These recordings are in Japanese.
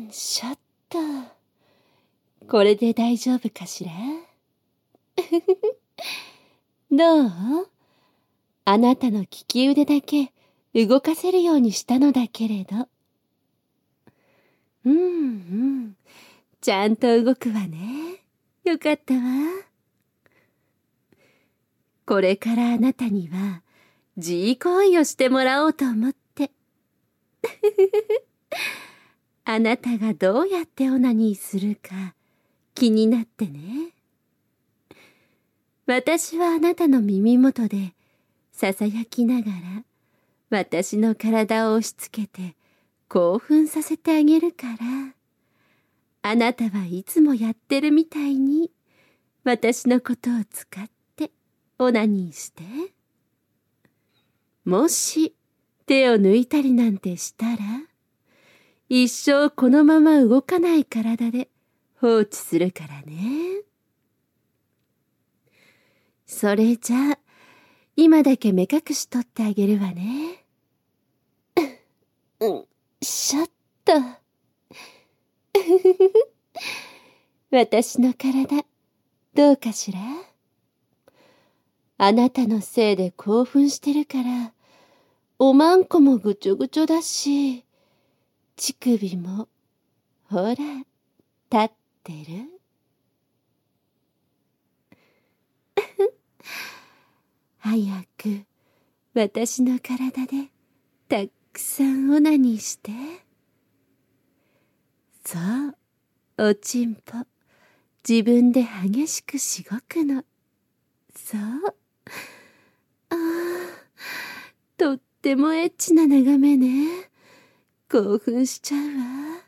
しょっと。これで大丈夫かしら？どう？あなたの利き腕だけ動かせるようにしたのだけれど。ちゃんと動くわね。よかったわ。これからあなたには自慰行為をしてもらおうと思って。あなたがどうやってオナニーするか気になってね。私はあなたの耳元でささやきながら私の体を押し付けて興奮させてあげるから、あなたはいつもやってるみたいに私のことを使ってオナニーして。もし手を抜いたりなんてしたら、一生このまま動かない体で放置するからね。それじゃあ、今だけ目隠し取ってあげるわね。しょっと。私の体、どうかしら？あなたのせいで興奮してるから、おまんこもぐちょぐちょだし、乳首も、ほら、立ってる。早く、私の体で、たくさんオナニーして。そう、おちんぽ、自分で激しくしごくの。そう。とってもエッチな眺めね。興奮しちゃうわ。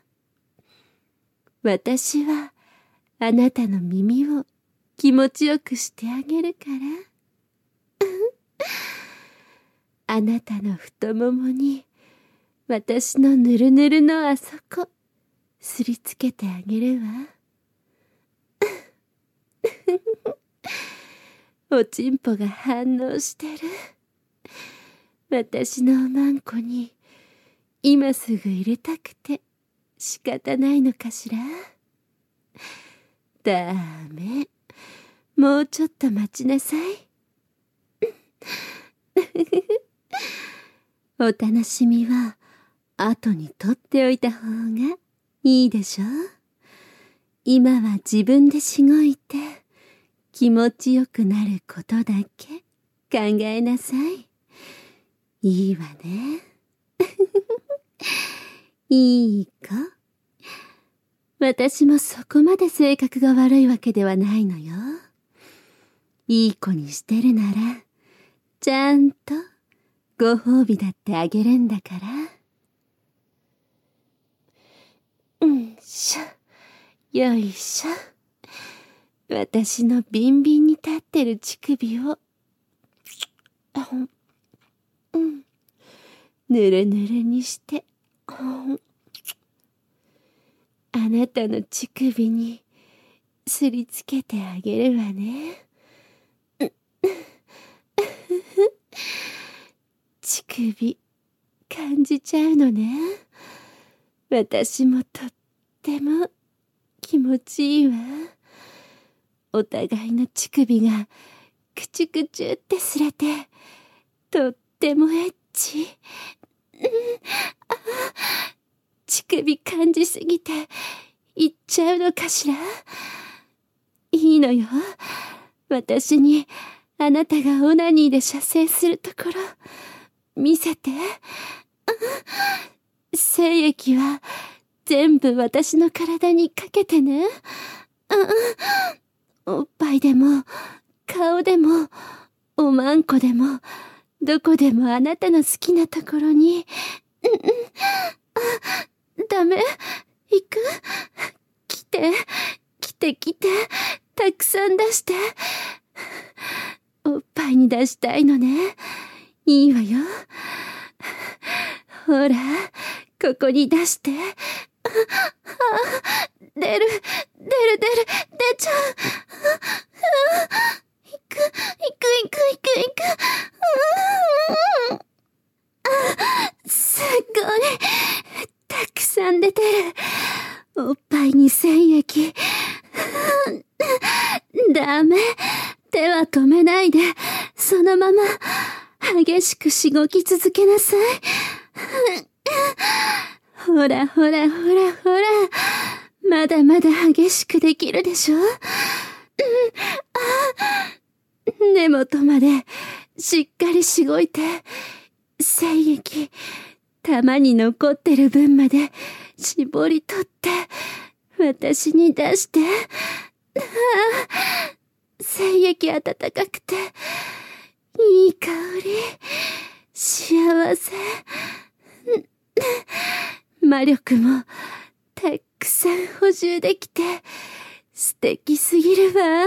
私は、あなたの耳を気持ちよくしてあげるから。あなたの太ももに、私のぬるぬるのあそこ、すりつけてあげるわ。おちんぽが反応してる。私のおまんこに、今すぐ入れたくて仕方ないのかしら。ダメ。もうちょっと待ちなさい。お楽しみは後に取っておいた方がいいでしょ。今は自分でしごいて気持ちよくなることだけ考えなさい。いいわね。いい子。私もそこまで性格が悪いわけではないのよ。いい子にしてるなら、ちゃんとご褒美だってあげるんだから。よいしょ。私のビンビンに立ってる乳首を、ぬるぬるにして、あなたの乳首にすりつけてあげるわね。乳首感じちゃうのね。私もとっても気持ちいいわ。お互いの乳首がくちゅくちゅってすれて、とってもエッチ。乳首感じすぎていっちゃうのかしら。いいのよ。私にあなたがオナニーで射精するところ見せて。精液は全部私の体にかけてね。おっぱいでも顔でもおまんこでもどこでもあなたの好きなところに。ダメ？行く？来て。たくさん出して。おっぱいに出したいのね。いいわよ。ほら、ここに出して。出ちゃう。行く。すごい。たくさん出てる。 おっぱいに染液。ダメ。手は止めないで、そのまま、激しくしごき続けなさい。ほらほらほらほら。まだまだ激しくできるでしょ。根元まで、しっかりしごいて、精液、玉に残ってる分まで、絞り取って、私に出して。精液温かくて、いい香り、幸せ。魔力も、たくさん補充できて、素敵すぎるわ。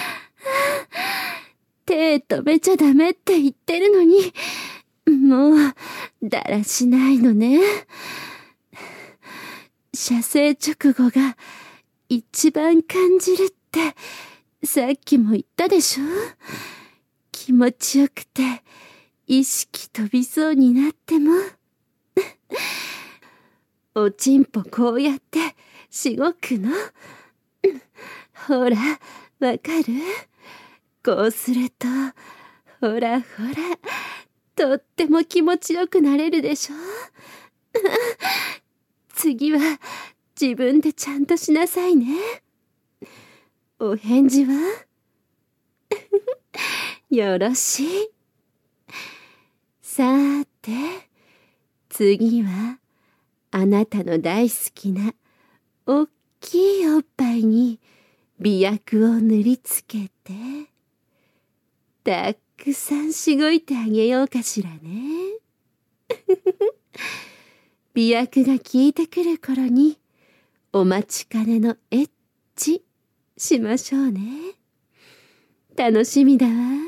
手止めちゃダメって言ってるのに、もう、だらしないのね。射精直後が一番感じるって、さっきも言ったでしょ？気持ちよくて、意識飛びそうになっても。おちんぽこうやって、しごくの？ほら、わかる？こうすると、ほらほら、とっても気持ちよくなれるでしょ？次は、自分でちゃんとしなさいね。お返事は？よろしい。さーて、次は、あなたの大好きな、おっきいおっぱいに、美薬を塗りつけて、たくさんしごいてあげようかしらね。美薬が効いてくる頃に、お待ちかねのエッチしましょうね。楽しみだわ。